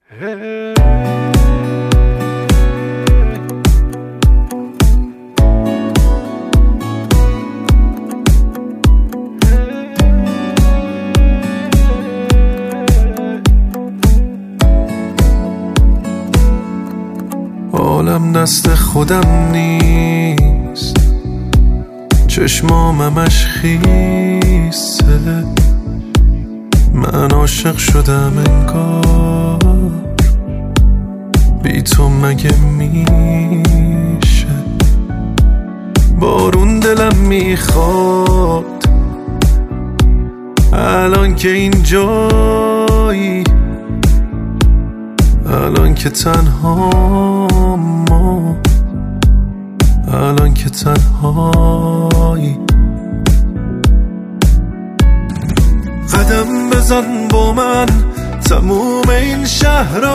عالم دست خودم نیست، چشمامش خیسه، من عاشق شدم انگار، بی تو مگه میشه؟ بارون دلم میخواد الان که اینجایی، الان که تنها، الان که تنهایی. قدم بزن با من تموم این شهرها،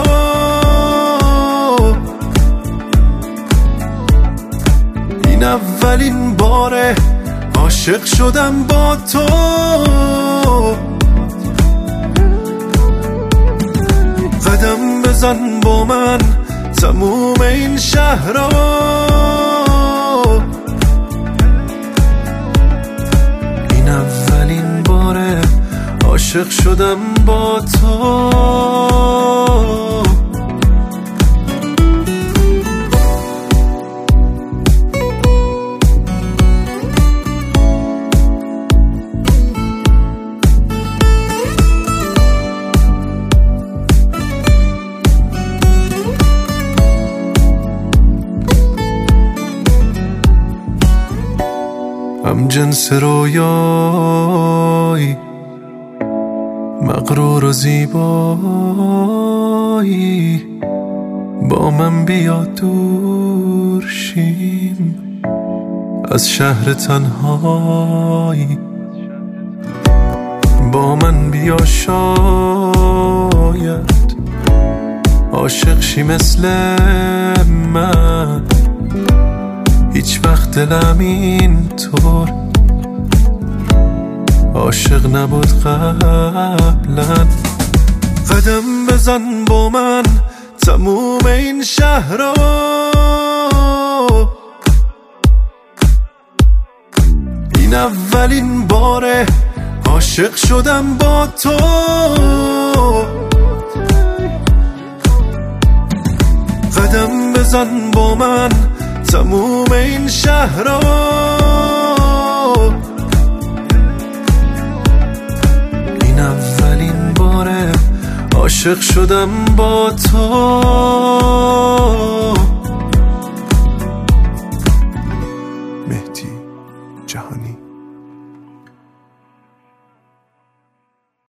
این اولین باره عاشق شدم با تو. قدم بزن با من تموم این شهرها، این اولین باره عاشق شدم با تو. هم جنس رویایی، مغرور و زیبایی، با من بیا دور شیم از شهر تنهایی. با من بیا شاید عاشق شی مثل من، هیچ وقت دلم اینطور عاشق نبود قبلا. قدم بزن با من تموم این شهرها، این اولین باره عاشق شدم با تو. قدم بزن با من تموم این شهرها، این اولین باره عاشق شدم با تو. مهدی جهانی.